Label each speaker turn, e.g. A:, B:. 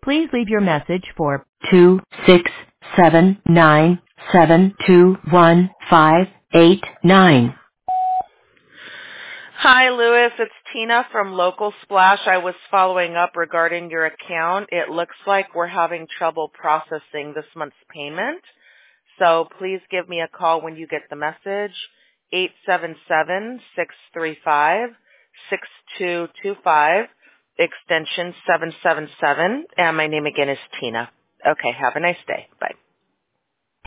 A: Please leave your message for 26797215889.
B: Hi, Lewis. It's Tina from Local Splash. I was following up regarding your account. It looks like we're having trouble processing this month's payment. So please give me a call when you get the message, 877-635-6225, extension 777. And my name again is Tina. Okay, have a nice day. Bye.